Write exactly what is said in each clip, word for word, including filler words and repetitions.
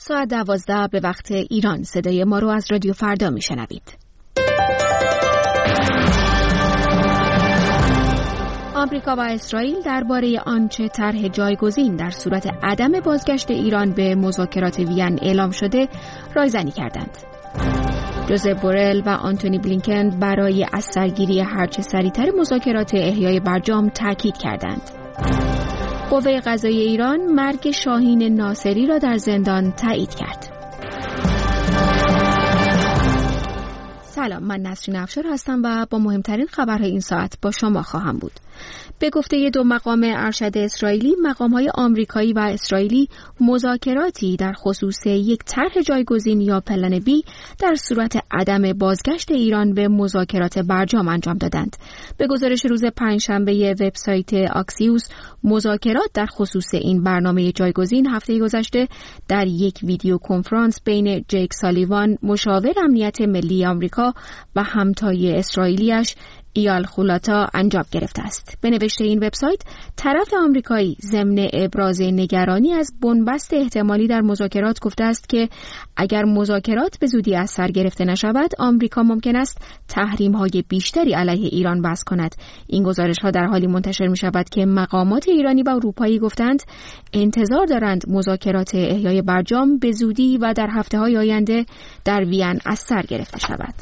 ساعت دوازده به وقت ایران. صدای ما رو از رادیو فردا میشنوید. آمریکا و اسرائیل درباره آنچه طرح جایگزین در صورت عدم بازگشت ایران به مذاکرات وین اعلام شده رایزنی کردند. جوزف بورل و آنتونی بلینکن برای از سرگیری هرچه سریعتر مذاکرات احیای برجام تاکید کردند. قوه قضاییه ایران مرگ شاهین ناصری را در زندان تایید کرد. سلام، من نسرین افشار هستم و با مهمترین خبرهای این ساعت با شما خواهم بود. به گفته دو مقام ارشد اسرائیلی، مقام‌های آمریکایی و اسرائیلی مذاکراتی در خصوص یک طرح جایگزین یا پلن بی در صورت عدم بازگشت ایران به مذاکرات برجام انجام دادند. به گزارش روز پنجشنبه وبسایت آکسیوس، مذاکرات در خصوص این برنامه جایگزین هفته گذشته در یک ویدیو کنفرانس بین جیک سالیوان، مشاور امنیت ملی آمریکا و همتای اسرائیلیش ایال خولاتا انجام گرفته است. به نوشته این وبسایت، طرف آمریکایی ضمن ابراز نگرانی از بنبست احتمالی در مذاکرات گفته است که اگر مذاکرات به زودی از سر گرفته نشود، آمریکا ممکن است تحریم‌های بیشتری علیه ایران وضع کند. این گزارش‌ها در حالی منتشر می‌شود که مقامات ایرانی و اروپایی گفتند انتظار دارند مذاکرات احیای برجام به زودی و در هفته‌های آینده در وین از سر گرفته شود.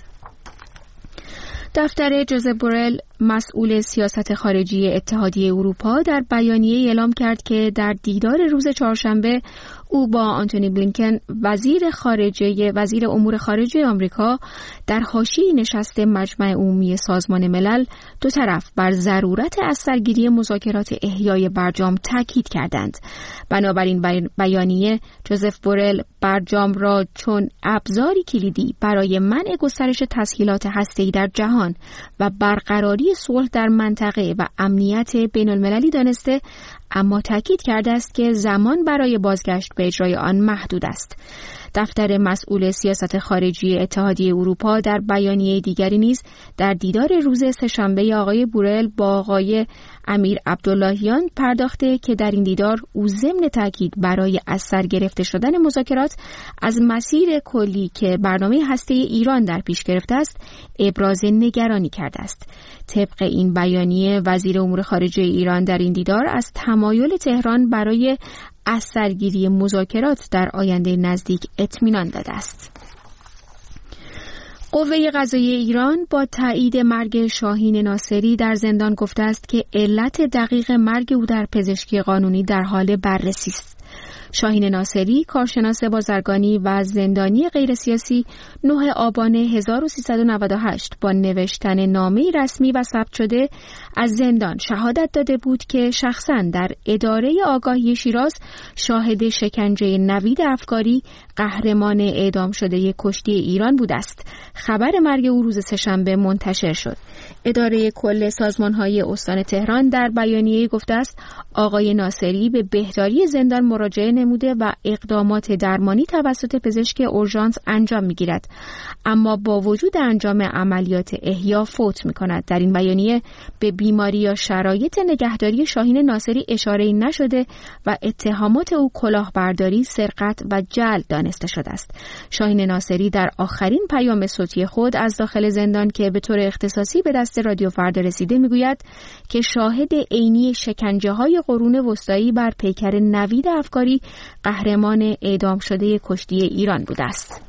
دفتر جوزف بورل، مسئول سیاست خارجی اتحادیه اروپا، در بیانیه اعلام کرد که در دیدار روز چهارشنبه او با آنتونی بلینکن، وزیر خارجه وزیر امور خارجه آمریکا، در حاشیه نشست مجمع عمومی سازمان ملل دو طرف بر ضرورت از سرگیری مذاکرات احیای برجام تاکید کردند. بنابراین بیانیه جوزف بورل برجام را چون ابزاری کلیدی برای منع گسترش تسهیلات هسته‌ای در جهان و برقراری صلح در منطقه و امنیت بین‌المللی دانسته، اما تاکید کرده است که زمان برای بازگشت به اجرای آن محدود است. دفتر مسئول سیاست خارجی اتحادیه اروپا در بیانیه دیگری نیز در دیدار روز سه‌شنبه آقای بورل با آقای امیر عبداللهیان پرداخته که در این دیدار او ضمن تاکید برای از سر گرفته شدن مذاکرات از مسیر کلی که برنامه هسته ایران در پیش گرفته است ابراز نگرانی کرده است. طبق این بیانیه، وزیر امور خارجه ایران در این دیدار از تمایل تهران برای از سرگیری مذاکرات در آینده نزدیک اطمینان داده است. قوه قضاییه ایران با تایید مرگ شاهین ناصری در زندان گفته است که علت دقیق مرگ او در پزشکی قانونی در حال بررسی است. شاهین ناصری، کارشناس بازرگانی و زندانی غیر سیاسی، نه آبان هزار و سیصد و نود و هشت با نوشتن نامه‌ای رسمی و ثبت شده از زندان شهادت داده بود که شخصاً در اداره آگاهی شیراز شاهد شکنجه نوید افکاری، قهرمان اعدام شده کشتی ایران بود است. خبر مرگ او روز سه‌شنبه منتشر شد. اداره کل سازمان‌های استان تهران در بیانیه گفته است آقای ناصری به بهداری زندان مراجعه نموده و اقدامات درمانی توسط پزشک اورژانس انجام می‌گیرد، اما با وجود انجام عملیات احیا فوت می‌کند. در این بیانیه به بیماری یا شرایط نگهداری شاهین ناصری اشاره‌ای نشده و اتهامات او کلاهبرداری، سرقت و جعل دانسته شده است. شاهین ناصری در آخرین پیام صوتی خود از داخل زندان که به طور اختصاصی به دست رادیو فردا رسیده میگوید که شاهد عینی شکنجه‌های قرون وسطایی بر پیکر نوید افکاری، قهرمان اعدام شده کشتی ایران بوده است.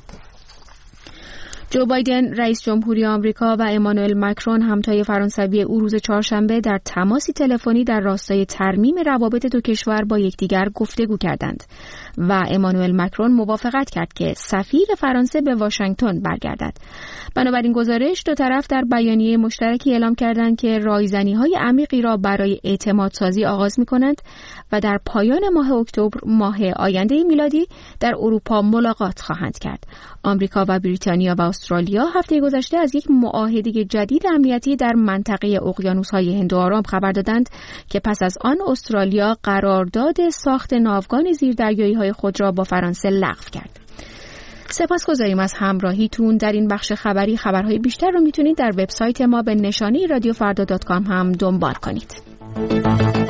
جو بایدن رئیس جمهوری آمریکا و امانوئل ماکرون همتای فرانسوی او روز چهارشنبه در تماسی تلفنی در راستای ترمیم روابط دو کشور با یکدیگر گفتگو کردند و امانوئل ماکرون موافقت کرد که سفیر فرانسه به واشنگتن برگردد. بنابراین گزارش دو طرف در بیانیه مشترکی اعلام کردند که رایزنی‌های عمیقی را برای اعتماد سازی آغاز می‌کنند و در پایان ماه اکتبر ماه آینده میلادی در اروپا ملاقات خواهند کرد. آمریکا و بریتانیا و استرالیا هفته گذشته از یک معاهده جدید امنیتی در منطقه اقیانوس‌های هند و آرام خبر دادند که پس از آن استرالیا قرارداد ساخت ناوگان زیردریایی‌های خود را با فرانسه لغو کرد. سپاسگزاریم از همراهیتون در این بخش خبری. خبرهای بیشتر رو میتونید در وبسایت ما به نشانی رادیو فردا دات کام هم دنبال کنید.